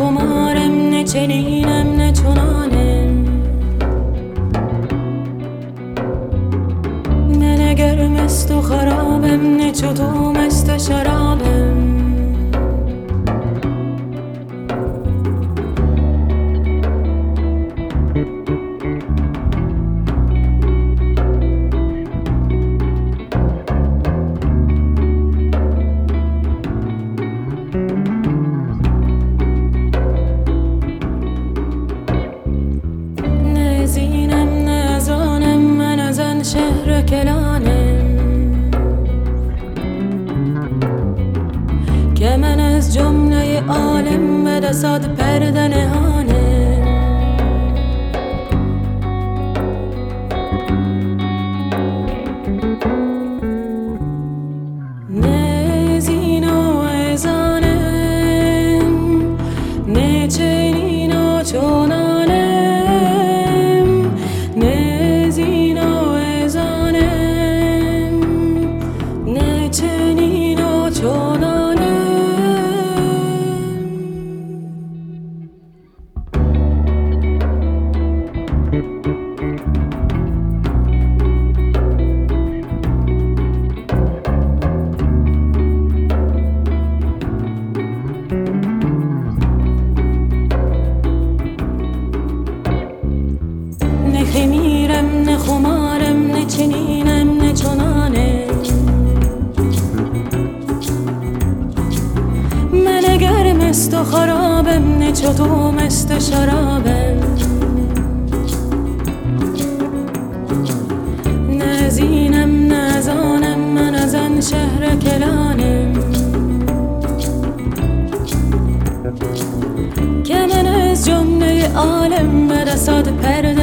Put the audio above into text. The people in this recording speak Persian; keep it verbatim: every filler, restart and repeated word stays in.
خمارم نه چنینم نه چنانم، نه نه گرم است و خرابم نه چطوم است و شرابم. شهر کلانم که من از جمله عالم به دستاد پرده نهانم. نه زین و ازانم نه چنین و چنانم، نه زین و چنین و چنانم. نه خمیرم نه خمارم نه چنینم نه چنانم، من گرم است و خرابم نه چطوم است و شرابم. نه زینم نه زانم من از آن شهر کلانم که من از جمله عالم به دستات پرده